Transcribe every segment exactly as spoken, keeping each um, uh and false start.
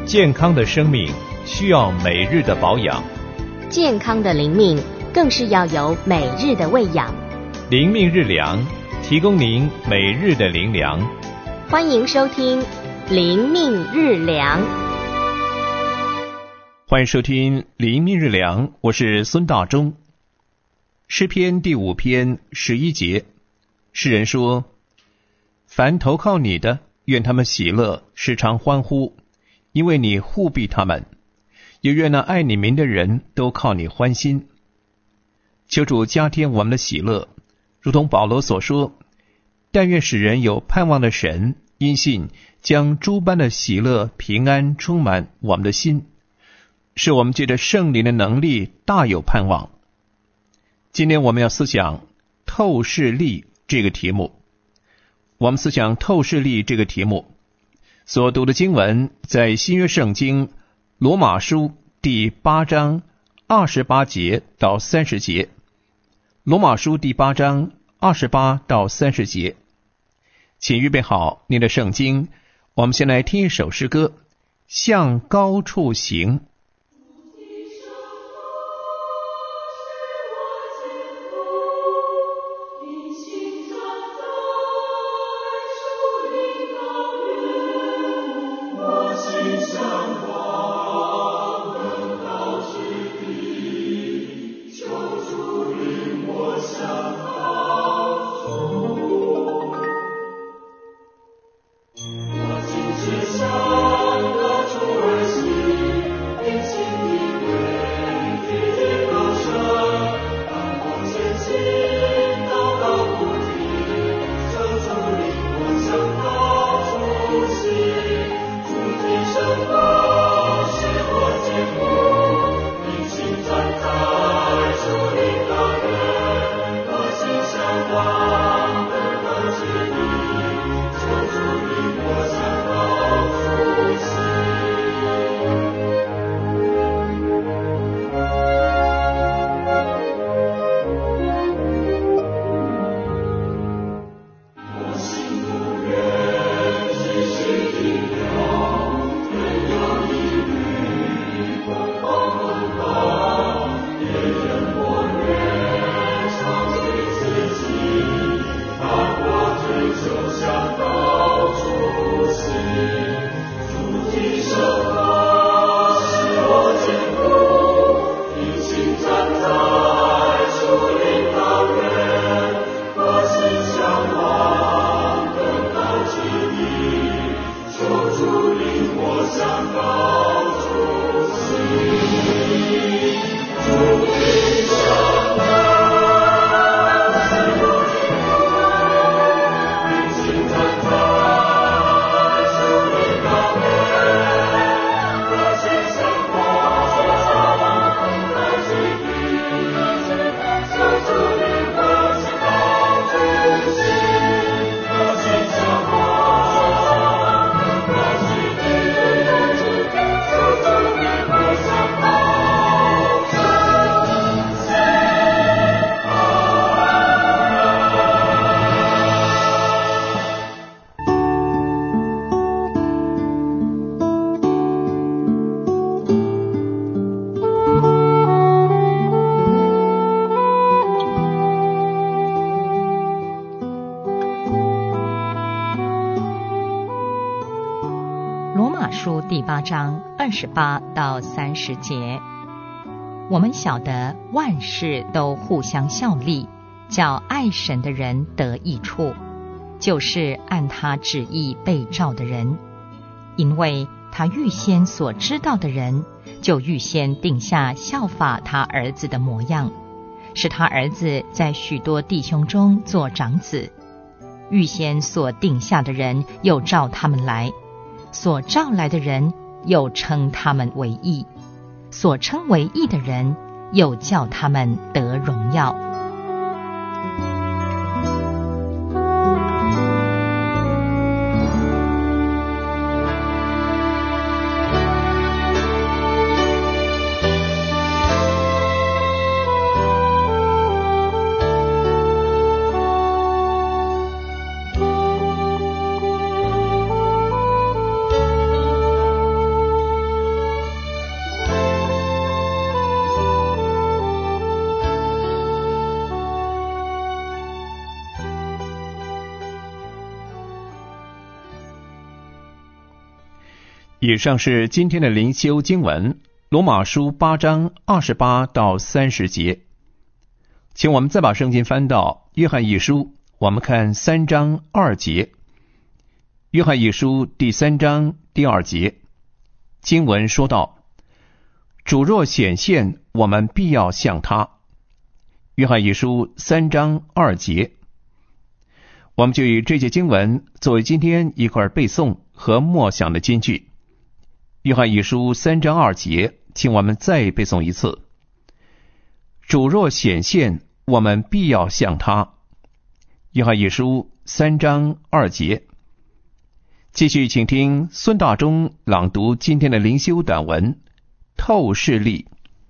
健康的生命需要每日的保养， 健康的灵命更是要有每日的喂养。 灵命日粮，提供您每日的灵粮。 欢迎收听灵命日粮。 欢迎收听灵命日粮，我是孙大中。诗篇第五篇十一节，诗人说：凡投靠你的，愿他们喜乐，时常欢呼，因为你护庇他们；也愿那爱你名的人都靠你欢心。求主加添我们的喜乐，如同保罗所说：但愿使人有盼望的神，因信将诸般的喜乐平安充满我们的心，使我们借着圣灵的能力大有盼望。今天我们要思想透视力这个题目。我们思想透视力这个题目所读的经文在新约圣经罗马书第八章二十八节到三十节。罗马书第八章二十八到三十节。请预备好你的圣经，我们先来听一首诗歌，向高处行。 第八章二十八到三十节。我们晓得万事都互相效力，叫爱神的人得益处，就是按他旨意被召的人。因为他预先所知道的人，就预先定下效法他儿子的模样，使他儿子在许多弟兄中做长子。预先所定下的人，又召他们来；所召来的人，又称他们为义；所称为义的人，又叫他们得荣耀。 以上是今天的灵修经文，罗马书八章二十八到三十节。请我们再把圣经翻到约翰一书，我们看三章二节。约翰一书第三章第二节，经文说道：主若显现，我们必要像他。约翰一书三章二节。我们就以这节经文作为今天一块背诵和默想的金句。约翰一书三章二节，请我们再背诵一次：主若显现，我们必要像他。约翰一书三章二节。继续请听孙大中朗读今天的灵修短文。透视力。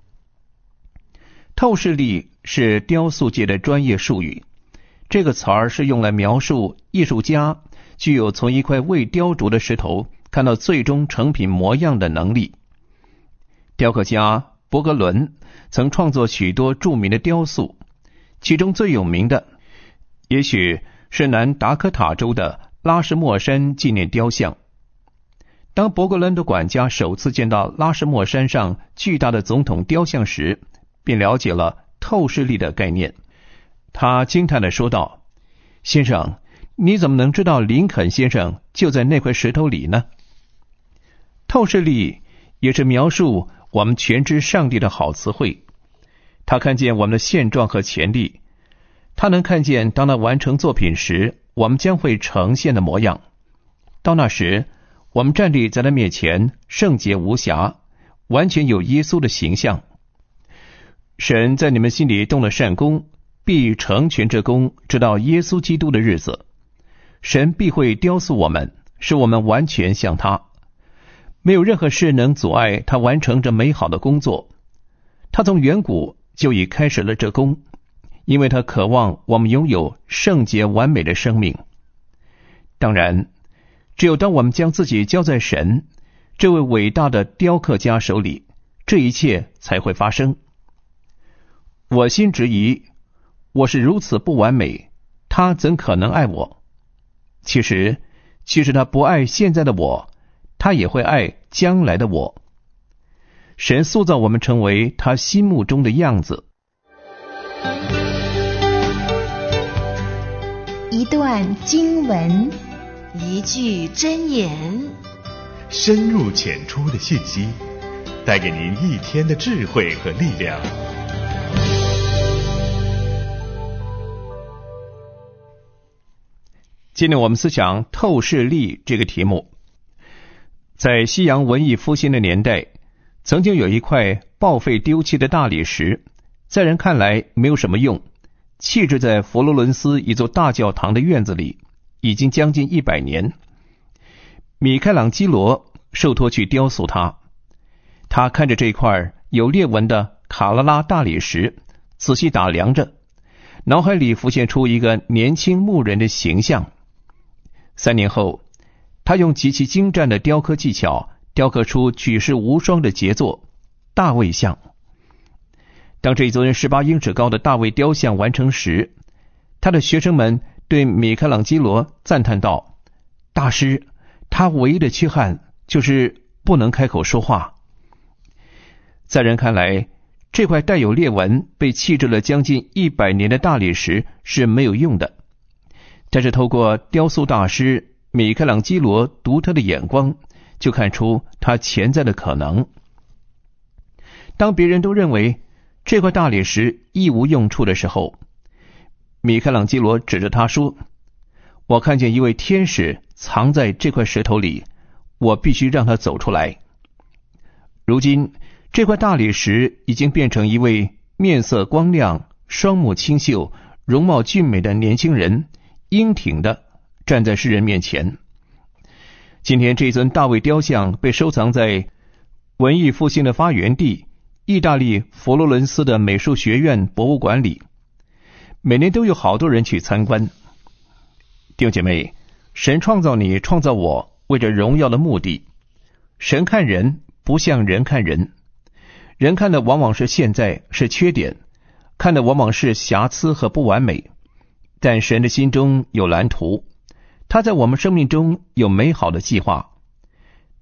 透视力是雕塑界的专业术语，这个词儿是用来描述艺术家具有从一块未雕琢的石头看到最终成品模样的能力。雕刻家伯格伦曾创作许多著名的雕塑，其中最有名的也许是南达科塔州的拉什莫山纪念雕像。当伯格伦的管家首次见到拉什莫山上巨大的总统雕像时，便了解了透视力的概念。他惊叹地说道：先生，你怎么能知道林肯先生就在那块石头里呢？透视力也是描述我们全知上帝的好词汇。他看见我们的现状和潜力，他能看见当他完成作品时我们将会呈现的模样。到那时，我们站立在他面前，圣洁无瑕，完全有耶稣的形象。神在你们心里动了善功，必成全这功，直到耶稣基督的日子。神必会雕塑我们，使我们完全像他。没有任何事能阻碍他完成这美好的工作。他从远古就已开始了这功，因为他渴望我们拥有圣洁完美的生命。当然，只有当我们将自己交在神这位伟大的雕刻家手里，这一切才会发生。我心质疑，我是如此不完美，他怎可能爱我？其实，其实他不爱现在的我，他也会爱将来的我。神塑造我们成为他心目中的样子。 一段经文， 一句箴言， 深入浅出的信息，带给您一天的智慧和力量。 今天我们思想透视力这个题目。在西洋文艺复兴的年代，曾经有一块报废丢弃的大理石，在人看来没有什么用，弃置在佛罗伦斯一座大教堂的院子里，已经将近一百年。米开朗基罗受托去雕塑它。他看着这块有裂纹的卡拉拉大理石，仔细打量着，脑海里浮现出一个年轻牧人的形象。三年后，他用极其精湛的雕刻技巧雕刻出举世无双的杰作——大卫像。当这尊十八英尺高的大卫雕像完成时，他的学生们对米开朗基罗赞叹道：大师，他唯一的缺憾就是不能开口说话。在人看来，这块带有裂纹被弃置了将近一百年的大理石是没有用的。但是透过雕塑大师米开朗基罗独特的眼光，就看出他潜在的可能。当别人都认为这块大理石一无用处的时候，米开朗基罗指着他说：我看见一位天使藏在这块石头里，我必须让他走出来。如今这块大理石已经变成一位面色光亮、双目清秀、容貌俊美的年轻人，英挺的站在世人面前。今天这尊大卫雕像被收藏在文艺复兴的发源地意大利佛罗伦斯的美术学院博物馆里，每年都有好多人去参观。弟兄姐妹，神创造你，创造我，为着荣耀的目的。神看人不像人看人，人看的往往是现在，是缺点，看的往往是瑕疵和不完美。但神的心中有蓝图，他在我们生命中有美好的计划。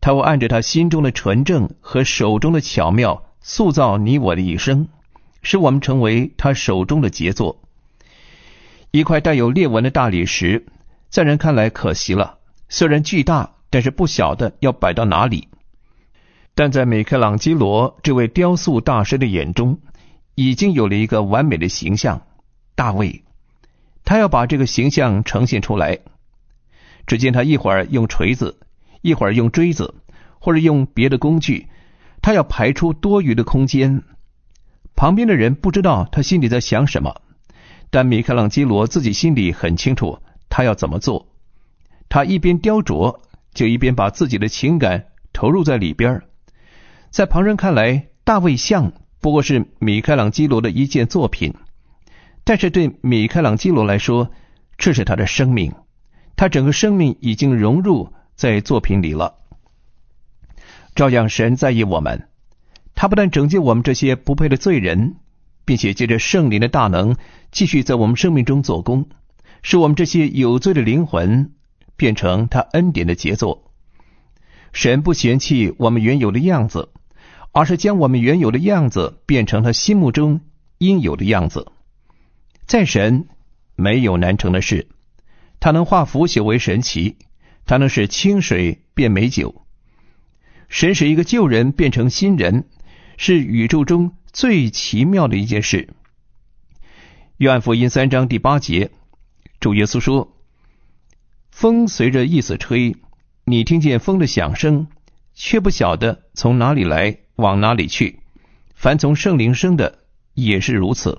他会按着他心中的纯正和手中的巧妙塑造你我的一生，使我们成为他手中的杰作。一块带有裂纹的大理石，在人看来可惜了，虽然巨大，但是不晓得要摆到哪里。但在米开朗基罗这位雕塑大师的眼中，已经有了一个完美的形象，大卫。他要把这个形象呈现出来。只见他一会儿用锤子，一会儿用锥子，或者用别的工具，他要排出多余的空间。旁边的人不知道他心里在想什么，但米开朗基罗自己心里很清楚他要怎么做。他一边雕琢，就一边把自己的情感投入在里边。在旁人看来，大卫像不过是米开朗基罗的一件作品，但是对米开朗基罗来说，这是他的生命，他整个生命已经融入在作品里了。照样神在意我们，他不但拯救我们这些不配的罪人，并且借着圣灵的大能继续在我们生命中做工，使我们这些有罪的灵魂变成他恩典的杰作。神不嫌弃我们原有的样子，而是将我们原有的样子变成他心目中应有的样子。在神没有难成的事，他能化腐朽为神奇，他能使清水变美酒。神使一个旧人变成新人，是宇宙中最奇妙的一件事。约翰福音三章第八节，主耶稣说，风随着意思吹，你听见风的响声，却不晓得从哪里来，往哪里去。凡从圣灵生的也是如此。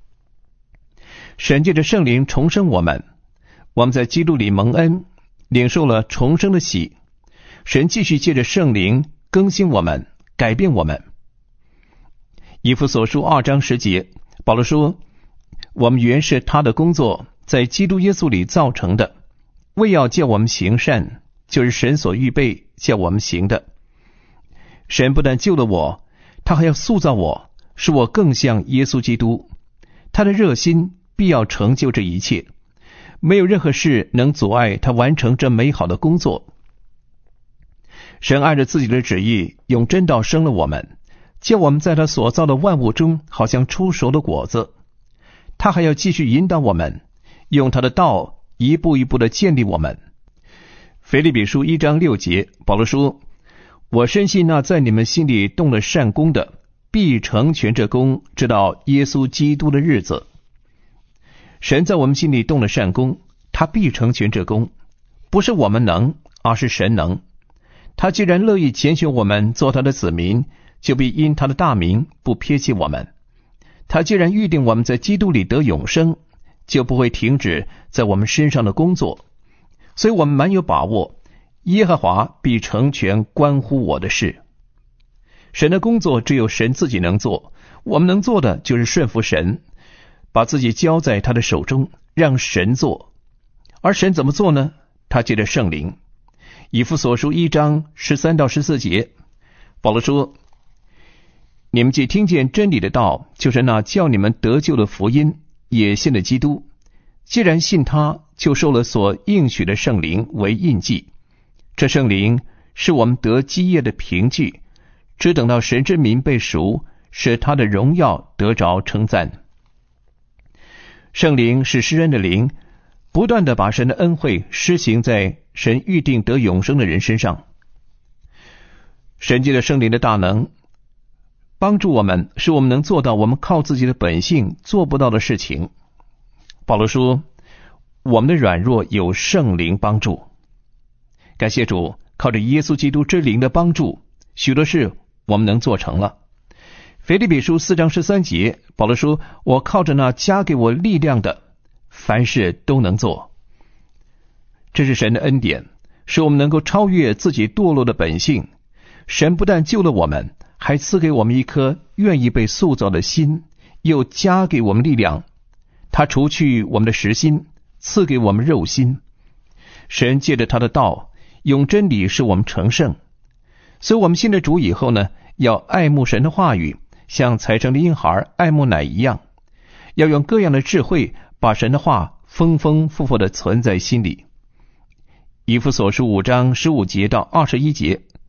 神借着圣灵重生我们，我们在基督里蒙恩，领受了重生的喜。神继续借着圣灵更新我们，改变我们。以弗所书二章十节，保罗说，我们原是他的工作，在基督耶稣里造成的，为要叫我们行善，就是神所预备叫我们行的。神不但救了我，他还要塑造我，使我更像耶稣基督。他的热心必要成就这一切，没有任何事能阻碍他完成这美好的工作。神按着自己的旨意，用真道生了我们，叫我们在他所造的万物中好像出熟的果子。他还要继续引导我们，用他的道一步一步地建立我们。腓立比书一章六节，保罗说，我深信那在你们心里动了善工的，必成全这工，直到耶稣基督的日子。神在我们心里动了善工，他必成全这工，不是我们能，而是神能。他既然乐意拣选我们做他的子民，就必因他的大名不撇弃我们。他既然预定我们在基督里得永生，就不会停止在我们身上的工作。所以我们蛮有把握，耶和华必成全关乎我的事。神的工作只有神自己能做，我们能做的就是顺服神，把自己交在他的手中，让神做。而神怎么做呢？他借着圣灵。以弗所书一章十三到十四节，保罗说，你们既听见真理的道，就是那叫你们得救的福音，也信了基督。既然信他，就受了所应许的圣灵为印记。这圣灵是我们得基业的凭据，只等到神之民被赎，使他的荣耀得着称赞。圣灵是施恩的灵，不断地把神的恩惠施行在神预定得永生的人身上。神借着圣灵的大能帮助我们，使我们能做到我们靠自己的本性做不到的事情。保罗说，我们的软弱有圣灵帮助。感谢主，靠着耶稣基督之灵的帮助，许多事我们能做成了。腓立比书四章十三节，保罗说，我靠着那加给我力量的，凡事都能做。这是神的恩典，使我们能够超越自己堕落的本性。神不但救了我们，还赐给我们一颗愿意被塑造的心，又加给我们力量。他除去我们的实心，赐给我们肉心。神借着他的道，用真理使我们成圣。所以我们信了主以后呢，要爱慕神的话语，像才生的婴孩爱慕奶一样，要用各样的智慧把神的话丰丰富富地存在心里。以弗所书五章十五节到二十一节，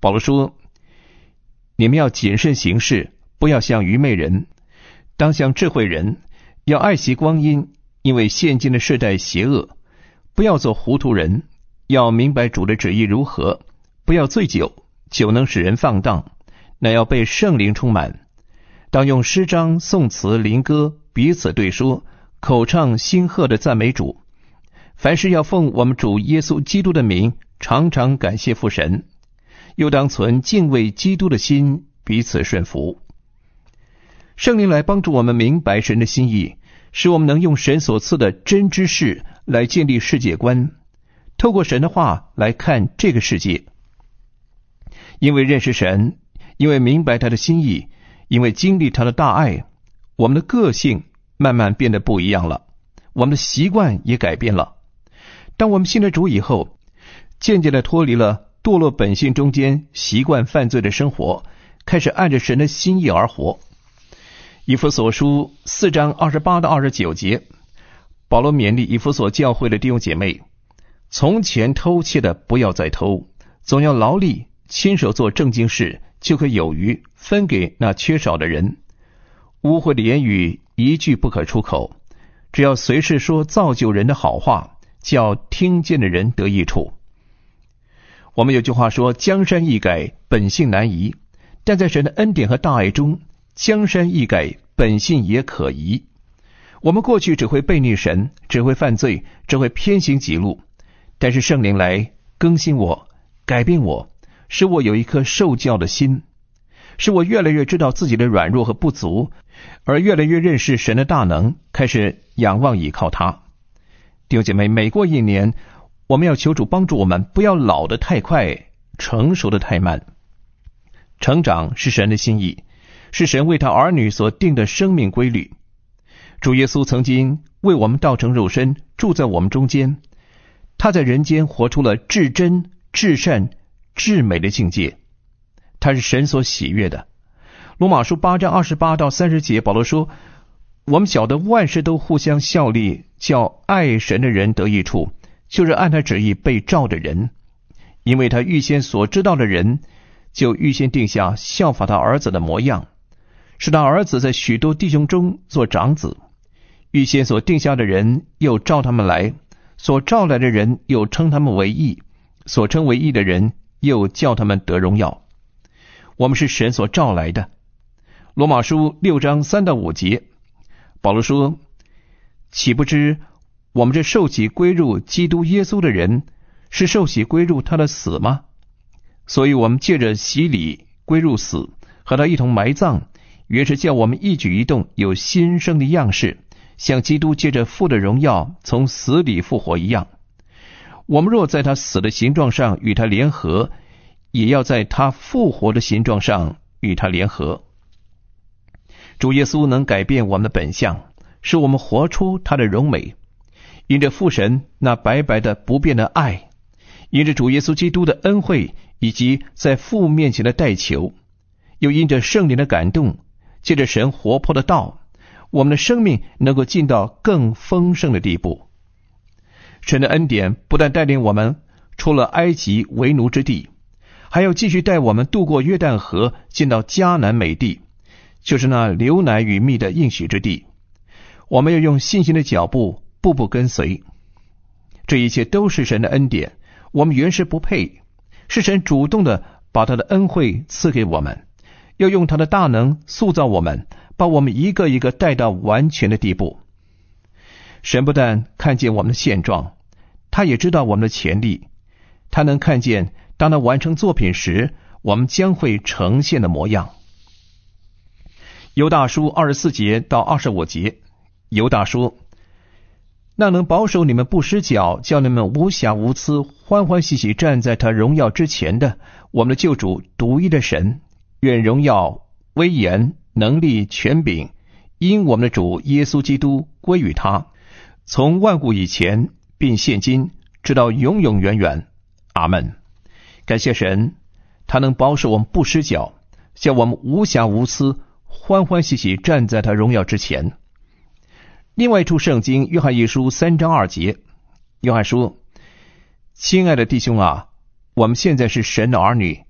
保罗说，你们要谨慎行事，不要像愚昧人，当像智慧人，要爱惜光阴，因为现今的世代邪恶，不要做糊涂人，要明白主的旨意如何，不要醉酒，酒能使人放荡，乃要被圣灵充满，当用诗章、颂词、灵歌彼此对说，口唱心和的赞美主。凡事要奉我们主耶稣基督的名，常常感谢父神，又当存敬畏基督的心，彼此顺服。圣灵来帮助我们明白神的心意，使我们能用神所赐的真知识来建立世界观，透过神的话来看这个世界。因为认识神，因为明白他的心意，因为经历他的大爱，我们的个性慢慢变得不一样了，我们的习惯也改变了。当我们信了主以后，渐渐地脱离了堕落本性中间习惯犯罪的生活，开始按着神的心意而活。以弗所书四章二十八到二十九节，保罗勉励以弗所教会的弟兄姐妹，从前偷窃的不要再偷，总要劳力亲手做正经事，就可有余分给那缺少的人。污秽的言语一句不可出口，只要随时说造就人的好话，叫听见的人得益处。我们有句话说，江山易改，本性难移，但在神的恩典和大爱中，江山易改，本性也可移。我们过去只会背逆神，只会犯罪，只会偏行己路，但是圣灵来更新我，改变我，使我有一颗受教的心，使我越来越知道自己的软弱和不足，而越来越认识神的大能，开始仰望倚靠他。弟兄姐妹，每过一年，我们要求主帮助我们，不要老得太快，成熟得太慢。成长是神的心意，是神为他儿女所定的生命规律。主耶稣曾经为我们道成肉身，住在我们中间，他在人间活出了至真、至善、至美的境界，他是神所喜悦的。罗马书八章二十八到三十节，保罗说，我们晓得万事都互相效力，叫爱神的人得益处，就是按他旨意被召的人。因为他预先所知道的人，就预先定下效法他儿子的模样，使他儿子在许多弟兄中做长子。预先所定下的人，又召他们来，所召来的人，又称他们为义，所称为义的人，又叫他们得荣耀。我们是神所召来的。罗马书六章三到五节，保罗说，岂不知我们这受洗归入基督耶稣的人，是受洗归入他的死吗？所以我们借着洗礼归入死，和他一同埋葬，原是叫我们一举一动有新生的样式，像基督借着父的荣耀从死里复活一样。我们若在他死的形状上与他联合，也要在他复活的形状上与他联合。主耶稣能改变我们的本相，使我们活出他的荣美，因着父神那白白的不变的爱，因着主耶稣基督的恩惠，以及在父面前的代求，又因着圣灵的感动，借着神活泼的道，我们的生命能够进到更丰盛的地步。神的恩典不但带领我们出了埃及为奴之地，还要继续带我们渡过约旦河，进到迦南美地，就是那流奶与蜜的应许之地。我们要用信心的脚步步步跟随。这一切都是神的恩典，我们原是不配，是神主动的把他的恩惠赐给我们，要用他的大能塑造我们，把我们一个一个带到完全的地步。神不但看见我们的现状，他也知道我们的潜力，他能看见当他完成作品时，我们将会呈现的模样。犹大书二十四节到二十五节，犹大说，那能保守你们不失脚，叫你们无瑕无疵，欢欢喜喜站在他荣耀之前的，我们的救主独一的神，愿荣耀、威严、能力、权柄，因我们的主耶稣基督归于他，从万古以前并现今，直到永永远远。阿们。感谢神，他能保守我们不失脚，叫我们无瑕无疵，欢欢喜喜站在他荣耀之前。另外一处圣经，约翰一书三章二节，约翰说，亲爱的弟兄啊，我们现在是神的儿女，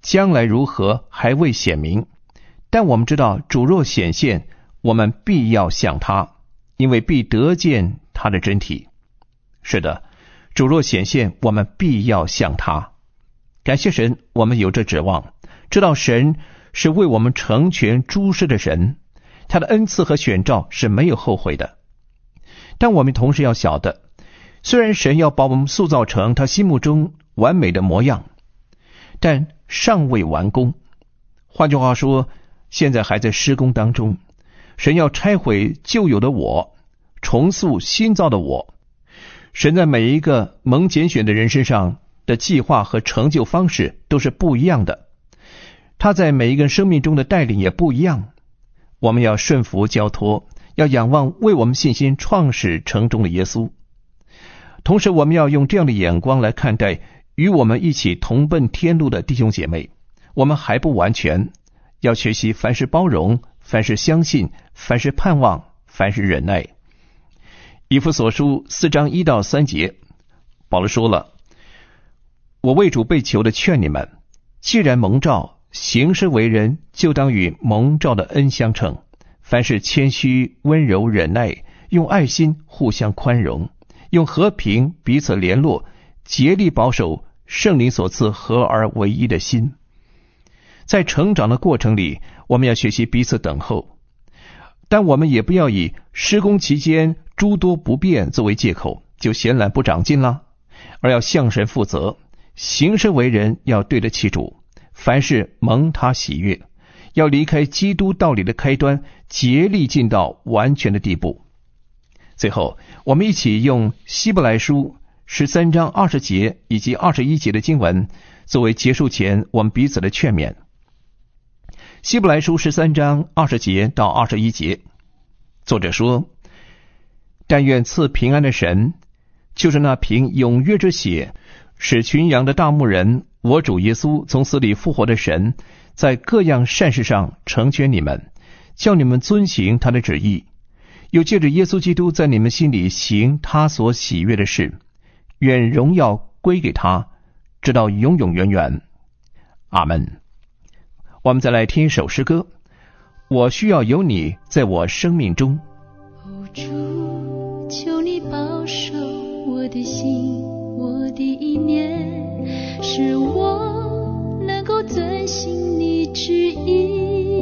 将来如何还未显明，但我们知道主若显现，我们必要像他，因为必得见他的真体。是的，主若显现，我们必要像他。感谢神，我们有这指望，知道神是为我们成全诸事的神，他的恩赐和选召是没有后悔的。但我们同时要晓得，虽然神要把我们塑造成他心目中完美的模样，但尚未完工。换句话说，现在还在施工当中。神要拆毁旧有的我，重塑新造的我。神在每一个蒙拣选的人身上的计划和成就方式都是不一样的，他在每一个人生命中的带领也不一样。我们要顺服交托，要仰望为我们信心创始成终的耶稣。同时我们要用这样的眼光来看待与我们一起同奔天路的弟兄姐妹。我们还不完全，要学习凡事包容，凡事相信，凡事盼望，凡事忍耐。以弗所书四章一到三节，保罗说了，我为主被囚的劝你们，既然蒙召行事为人，就当与蒙召的恩相称，凡事谦虚温柔忍耐，用爱心互相宽容，用和平彼此联络，竭力保守圣灵所赐合而为一的心。在成长的过程里，我们要学习彼此等候，但我们也不要以施工期间诸多不便作为借口，就闲懒不长进了，而要向神负责，行事为人要对得起主，凡事蒙他喜悦，要离开基督道理的开端，竭力进到完全的地步。最后，我们一起用希伯来书十三章二十节以及二十一节的经文作为结束前我们彼此的劝勉。希伯来书十三章二十节到二十一节，作者说，但愿赐平安的神，就是那凭永约之血使群羊的大牧人，我主耶稣从死里复活的神，在各样善事上成全你们，叫你们遵行他的旨意，又借着耶稣基督在你们心里行他所喜悦的事，愿荣耀归给他，直到永永远远。阿们。我们再来听一首诗歌，我需要有你在我生命中。 哦，主，求你保守我的心，我的意念，使我能够遵行你旨意。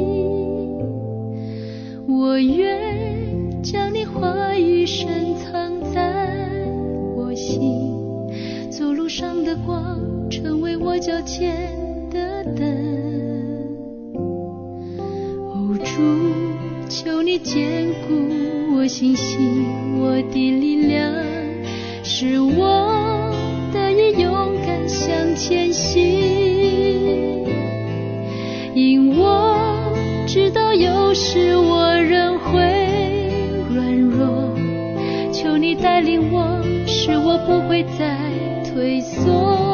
我愿将你话语深藏在我心，走路上的光，成为我脚前的灯。哦，主，求你坚固我信心，我的力量，使我得以勇敢向前行。因我知道有时我仍会软弱，求你带领我，使我不会再退缩。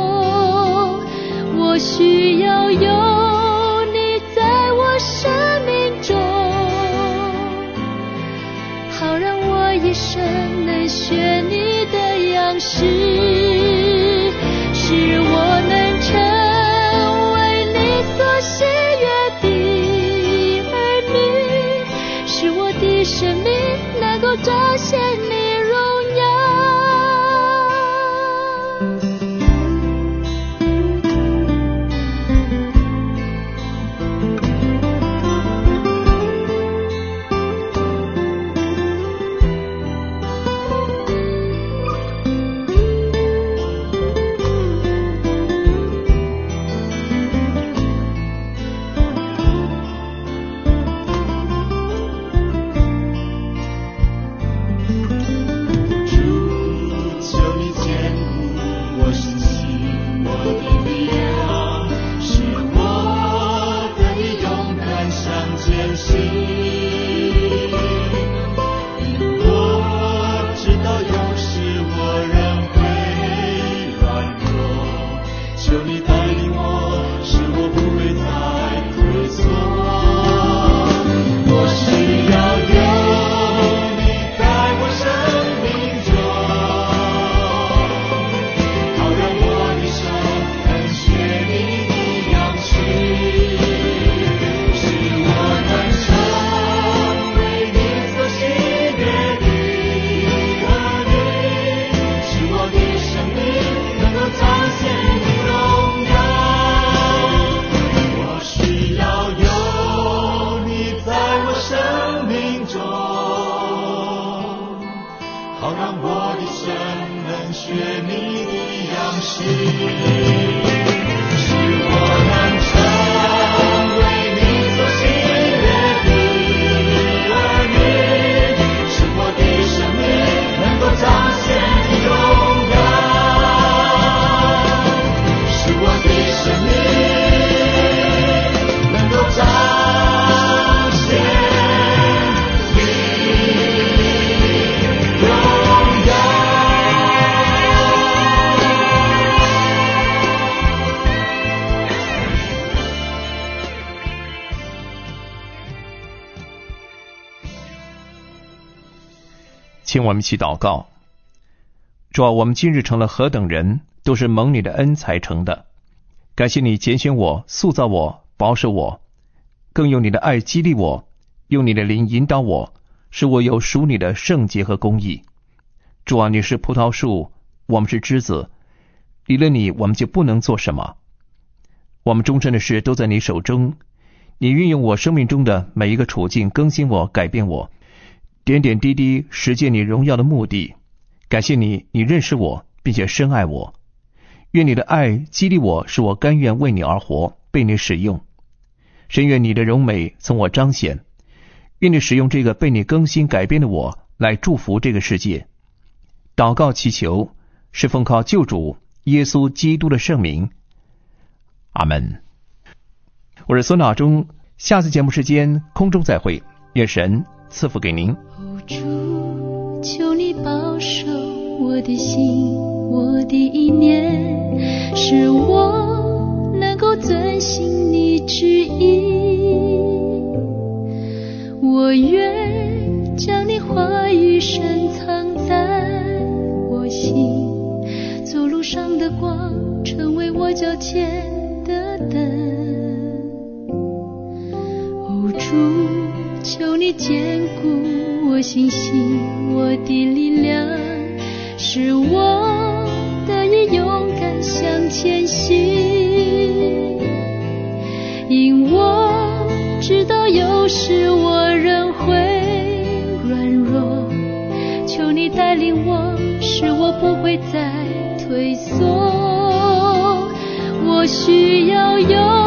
我需要有你在我生命中，好让我一生能学你的样式，使我能成为你所喜悦的儿女，使我的生命能够彰显你荣耀。 请我们一起祷告。主啊，我们今日成了何等人，都是蒙你的恩才成的。感谢你拣选我，塑造我，保守我，更用你的爱激励我，用你的灵引导我，使我有属你的圣洁和公义。主啊，你是葡萄树，我们是枝子，离了你，我们就不能做什么。我们终身的事都在你手中，你运用我生命中的每一个处境，更新我，改变我，点点滴滴实践你荣耀的目的。感谢你，你认识我，并且深爱我。愿你的爱激励我，使我甘愿为你而活，被你使用。深愿你的荣美从我彰显，愿你使用这个被你更新改变的我，来祝福这个世界。祷告祈求，是奉靠救主耶稣基督的圣名。阿门。我是孙老忠，下次节目时间空中再会，愿神赐福给您。 主，求你保守我的心，我的意念，使我能够遵行你旨意。我愿将你话语深藏在我心，走路上的光，成为我脚前的灯。哦，主，求你坚固我信心，我的力量，使我得以勇敢向前行。因我知道有时我仍会软弱，求你带领我，使我不会再退缩。我需要有